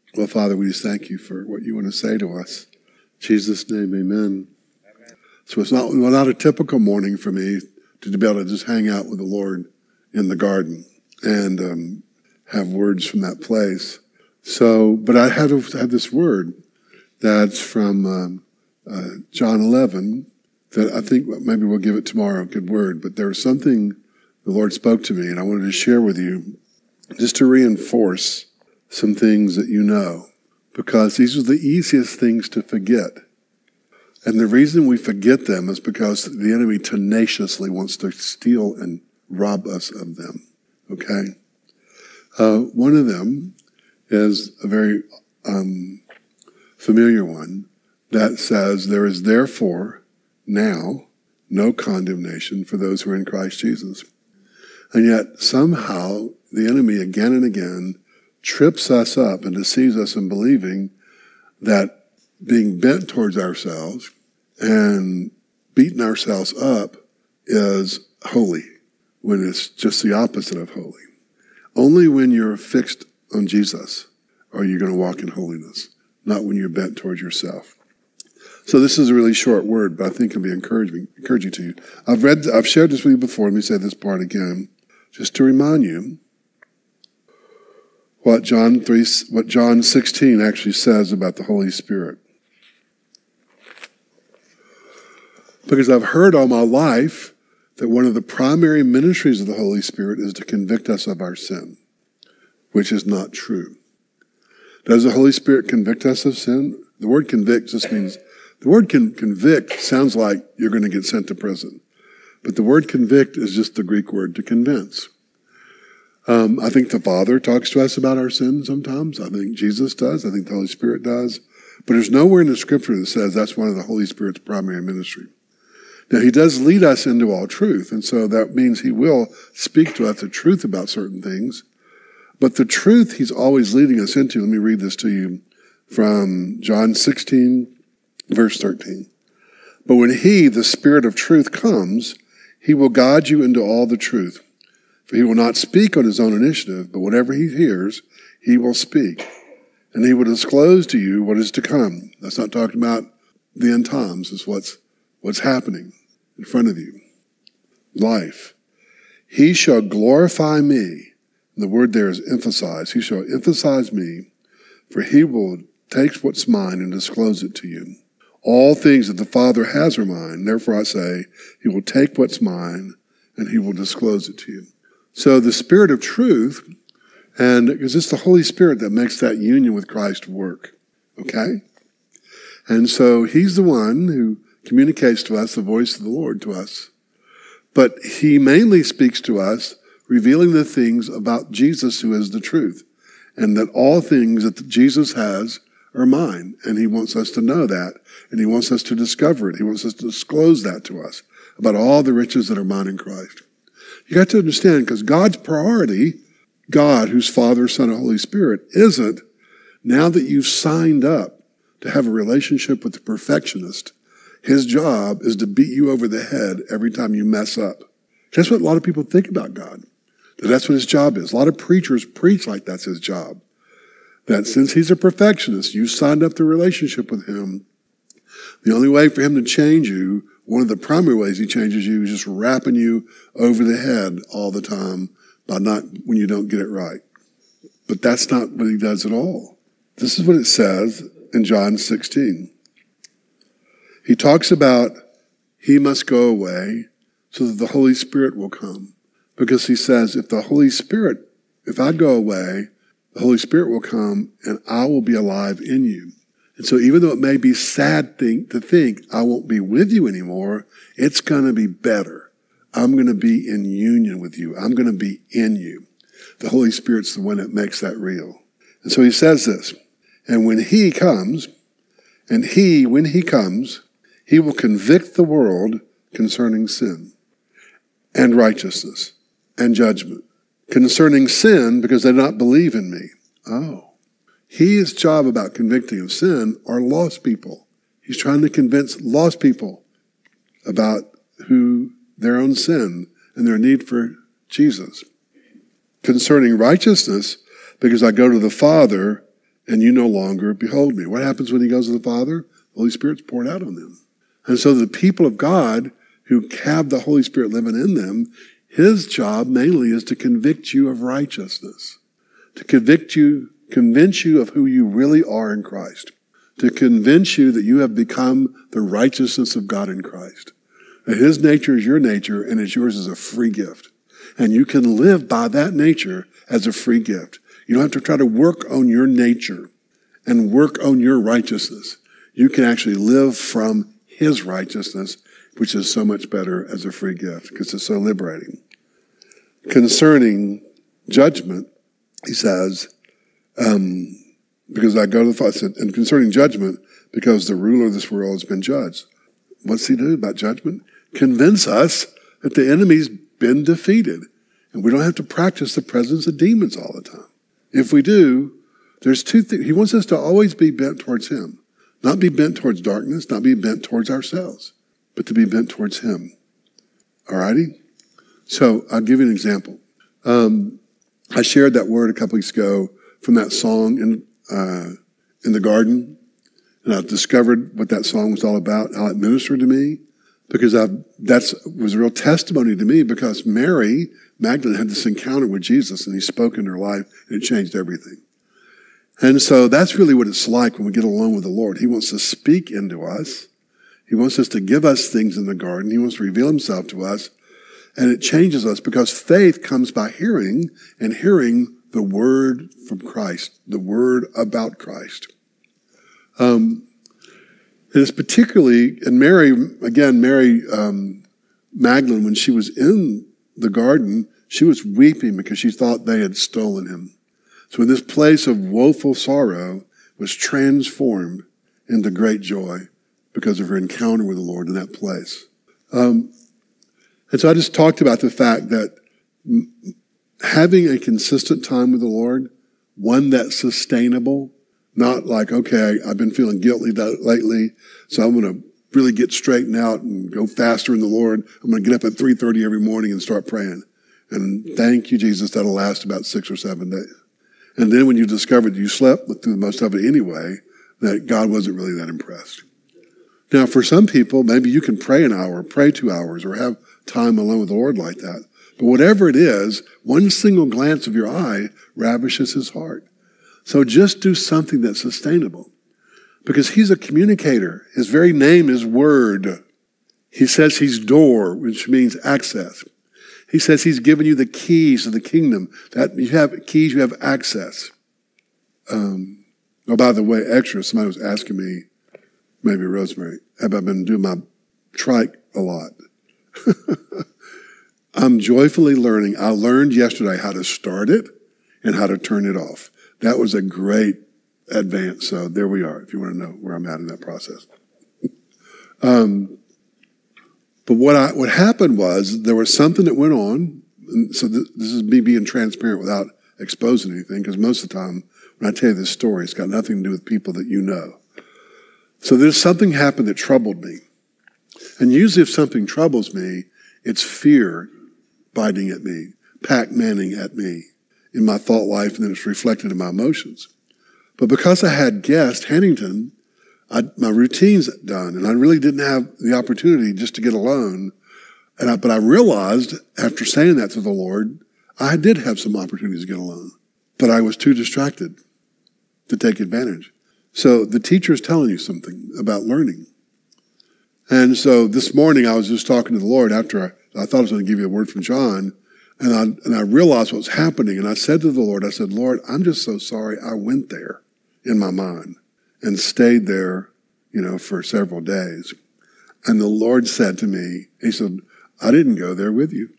Well, Father, we just thank you for what you want to say to us. In Jesus' name, amen. So it's not a typical morning for me to be able to just hang out with the Lord in the garden and have words from that place. So, but I had this word that's from John 11 that I think maybe we'll give it tomorrow, a good word. But there was something the Lord spoke to me, and I wanted to share with you just to reinforce some things that you know, because these are the easiest things to forget. And the reason we forget them is because the enemy tenaciously wants to steal and rob us of them, okay? One of them is a very familiar one that says, there is therefore now no condemnation for those who are in Christ Jesus. And yet somehow the enemy again and again trips us up and deceives us in believing that being bent towards ourselves and beating ourselves up is holy, when it's just the opposite of holy. Only when you're fixed on Jesus are you going to walk in holiness, not when you're bent towards yourself. So this is a really short word, but I think it'll be encouraging to you. I've shared this with you before. Let me say this part again, just to remind you what John 16 actually says about the Holy Spirit. Because I've heard all my life that one of the primary ministries of the Holy Spirit is to convict us of our sin, which is not true. Does the Holy Spirit convict us of sin? The word convict just means, the word convict sounds like you're going to get sent to prison. But the word convict is just the Greek word to convince. I think the Father talks to us about our sin sometimes. I think Jesus does. I think the Holy Spirit does. But there's nowhere in the Scripture that says that's one of the Holy Spirit's primary ministry. Now, he does lead us into all truth, and so that means he will speak to us the truth about certain things. But the truth he's always leading us into, let me read this to you from John 16, verse 13. But when he, the Spirit of truth, comes, he will guide you into all the truth. For he will not speak on his own initiative, but whatever he hears, he will speak. And he will disclose to you what is to come. That's not talking about the end times. It's what's happening in front of you. Life. He shall glorify me. And the word there is emphasize. He shall emphasize me, for he will take what's mine and disclose it to you. All things that the Father has are mine. Therefore I say, he will take what's mine and he will disclose it to you. So the Spirit of truth, and because it's the Holy Spirit that makes that union with Christ work, okay? And so he's the one who communicates to us the voice of the Lord to us. But he mainly speaks to us, revealing the things about Jesus who is the truth, and that all things that Jesus has are mine. And he wants us to know that, and he wants us to discover it. He wants us to disclose that to us about all the riches that are mine in Christ. You got to understand, because God's priority, God, who's Father, Son, and Holy Spirit, isn't, now that you've signed up to have a relationship with the perfectionist, his job is to beat you over the head every time you mess up. That's what a lot of people think about God. That's what his job is. A lot of preachers preach like that's his job. That since he's a perfectionist, you signed up the relationship with him. The only way for him to change you, one of the primary ways he changes you, is just wrapping you over the head all the time when you don't get it right. But that's not what he does at all. This is what it says in John 16. He talks about he must go away so that the Holy Spirit will come. Because he says, if I go away, the Holy Spirit will come and I will be alive in you. And so even though it may be sad to think I won't be with you anymore, it's going to be better. I'm going to be in union with you. I'm going to be in you. The Holy Spirit's the one that makes that real. And so he says this, and when he comes, he will convict the world concerning sin and righteousness and judgment. Concerning sin, because they do not believe in me. Oh. His job about convicting of sin are lost people. He's trying to convince lost people about their own sin and their need for Jesus. Concerning righteousness, because I go to the Father and you no longer behold me. What happens when he goes to the Father? The Holy Spirit's poured out on them. And so the people of God who have the Holy Spirit living in them, his job mainly is to convict you of righteousness, to convince you of who you really are in Christ, to convince you that you have become the righteousness of God in Christ. That his nature is your nature and it's yours as a free gift. And you can live by that nature as a free gift. You don't have to try to work on your nature and work on your righteousness. You can actually live from his righteousness, which is so much better as a free gift because it's so liberating. Concerning judgment, he says, because I go to the Father, and concerning judgment, because the ruler of this world has been judged. What's he do about judgment? Convince us that the enemy's been defeated. And we don't have to practice the presence of demons all the time. If we do, there's two things. He wants us to always be bent towards him. Not be bent towards darkness, not be bent towards ourselves, but to be bent towards him. All righty? So I'll give you an example. I shared that word a couple weeks ago from that song in the garden. And I discovered what that song was all about, how it ministered to me, because that was a real testimony to me, because Mary Magdalene had this encounter with Jesus and he spoke into her life and it changed everything. And so that's really what it's like when we get alone with the Lord. He wants to speak into us. He wants us to give us things in the garden. He wants to reveal himself to us. And it changes us because faith comes by hearing, and hearing the word from Christ, the word about Christ. And it's particularly, and Mary Magdalene, when she was in the garden, she was weeping because she thought they had stolen him. So this place of woeful sorrow was transformed into great joy because of her encounter with the Lord in that place. And so I just talked about the fact that having a consistent time with the Lord, one that's sustainable, not like, okay, I've been feeling guilty lately, so I'm going to really get straightened out and go faster in the Lord. I'm going to get up at 3:30 every morning and start praying. And thank you, Jesus, that'll last about 6 or 7 days. And then when you discovered you slept through most of it anyway, that God wasn't really that impressed. Now, for some people, maybe you can pray an hour, pray 2 hours, or have time alone with the Lord like that. But whatever it is, one single glance of your eye ravishes his heart. So just do something that's sustainable. Because he's a communicator. His very name is Word. He says he's door, which means access. He says he's given you the keys of the kingdom. That you have keys, you have access. By the way, extra, somebody was asking me, maybe Rosemary, have I been doing my trike a lot? I'm joyfully learning. I learned yesterday how to start it and how to turn it off. That was a great advance. So there we are, if you want to know where I'm at in that process. But what happened was there was something that went on. And so this is me being transparent without exposing anything, because most of the time when I tell you this story, it's got nothing to do with people that you know. So there's something happened that troubled me. And usually if something troubles me, it's fear biting at me, Pac-Manning at me in my thought life, and then it's reflected in my emotions. But because I had guests, Hannington, my routine's done, and I really didn't have the opportunity just to get alone. But I realized after saying that to the Lord, I did have some opportunities to get alone, but I was too distracted to take advantage. So the teacher is telling you something about learning. And so this morning I was just talking to the Lord after I thought I was going to give you a word from John, and I realized what was happening. And I said to the Lord, I said, Lord, I'm just so sorry I went there in my mind and stayed there, for several days. And the Lord said to me, he said, I didn't go there with you.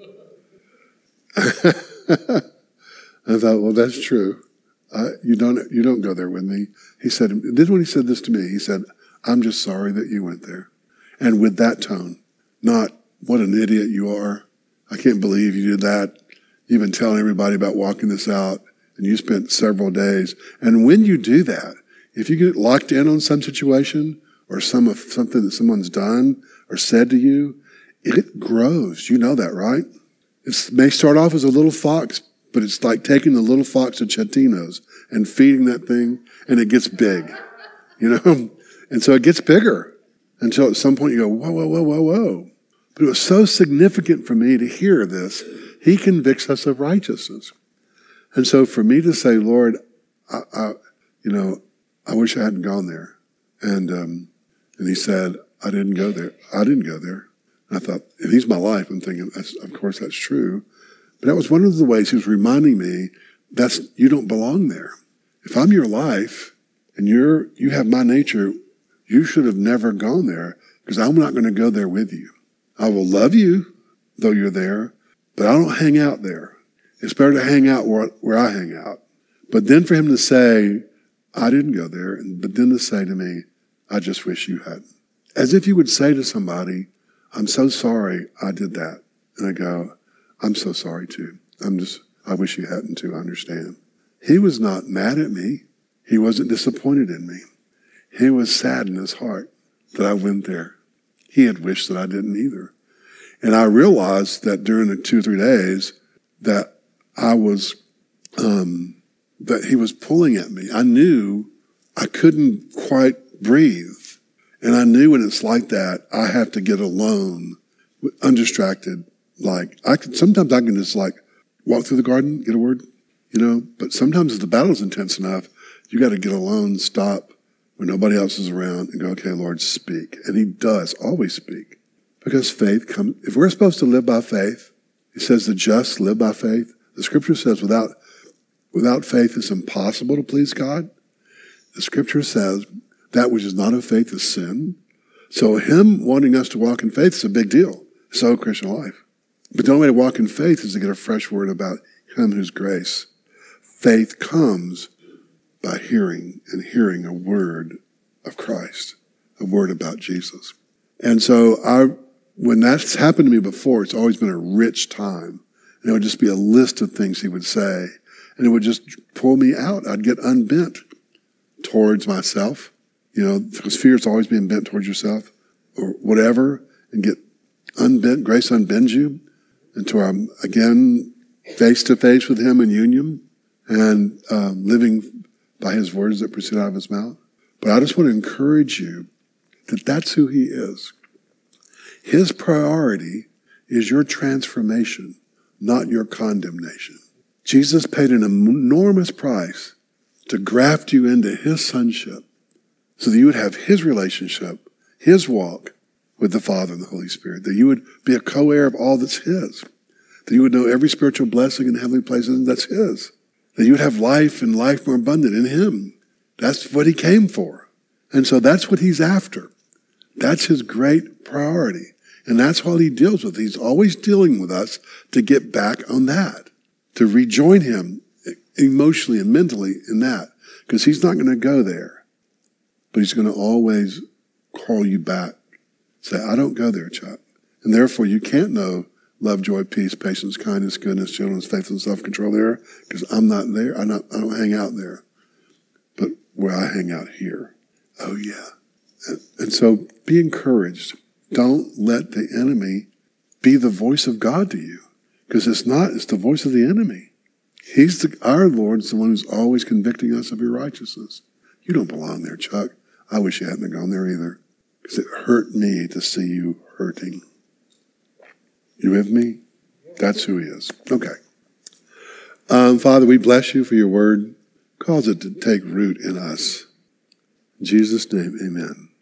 I thought, well, that's true. You don't go there with me. He said, this is when he said this to me. He said, I'm just sorry that you went there. And with that tone, not what an idiot you are. I can't believe you did that. You've been telling everybody about walking this out, and you spent several days. And when you do that, if you get locked in on some situation or something that someone's done or said to you, it grows. You know that, right? It may start off as a little fox but it's like taking the little fox of Chattinos and feeding that thing, and it gets big, you know? And so it gets bigger until at some point you go, whoa, whoa, whoa, whoa, whoa. But it was so significant for me to hear this. He convicts us of righteousness. And so for me to say, Lord, I wish I hadn't gone there. And he said, I didn't go there. I didn't go there. And I thought, if he's my life, I'm thinking, of course that's true. But that was one of the ways he was reminding me, you don't belong there. If I'm your life and you have my nature, you should have never gone there, because I'm not going to go there with you. I will love you, though you're there, but I don't hang out there. It's better to hang out where I hang out. But then for him to say, I didn't go there, but then to say to me, I just wish you hadn't. As if you would say to somebody, I'm so sorry I did that. And I go, I'm so sorry too. I wish you hadn't too, I understand. He was not mad at me. He wasn't disappointed in me. He was sad in his heart that I went there. He had wished that I didn't either. And I realized that during the 2 or 3 days that that he was pulling at me. I knew I couldn't quite breathe. And I knew when it's like that, I have to get alone, undistracted. Sometimes I can just walk through the garden, get a word, but sometimes if the battle's intense enough, you got to get alone, stop when nobody else is around and go, okay, Lord, speak. And he does always speak, because faith comes. If we're supposed to live by faith, it says the just live by faith. The scripture says without faith it's impossible to please God. The scripture says that which is not of faith is sin. So him wanting us to walk in faith is a big deal. So Christian life. But the only way to walk in faith is to get a fresh word about him who's grace. Faith comes by hearing, and hearing a word of Christ, a word about Jesus. And so when that's happened to me before, it's always been a rich time. And it would just be a list of things he would say. And it would just pull me out. I'd get unbent towards myself, because fear is always being bent towards yourself or whatever, and get unbent. Grace unbends you until I'm again face to face with him in union and living by his words that proceed out of his mouth. But I just want to encourage you that that's who he is. His priority is your transformation, not your condemnation. Jesus paid an enormous price to graft you into his sonship so that you would have his relationship, his walk with the Father and the Holy Spirit, that you would be a co-heir of all that's his, that you would know every spiritual blessing in heavenly places that's his, that you would have life and life more abundant in him. That's what he came for. And so that's what he's after. That's his great priority. And that's what he deals with. He's always dealing with us to get back on that, to rejoin him emotionally and mentally in that, because he's not going to go there, but he's going to always call you back. Say, I don't go there, Chuck. And therefore you can't know love, joy, peace, patience, kindness, goodness, gentleness, faithfulness, self-control there, because I'm not there. I don't hang out there. But where I hang out here, oh yeah. And so be encouraged. Don't let the enemy be the voice of God to you, because it's the voice of the enemy. Our Lord's the one who's always convicting us of your righteousness. You don't belong there, Chuck. I wish you hadn't gone there either, because it hurt me to see you hurting. You with me? That's who he is. Okay. Father, we bless you for your word. Cause it to take root in us. In Jesus' name, amen.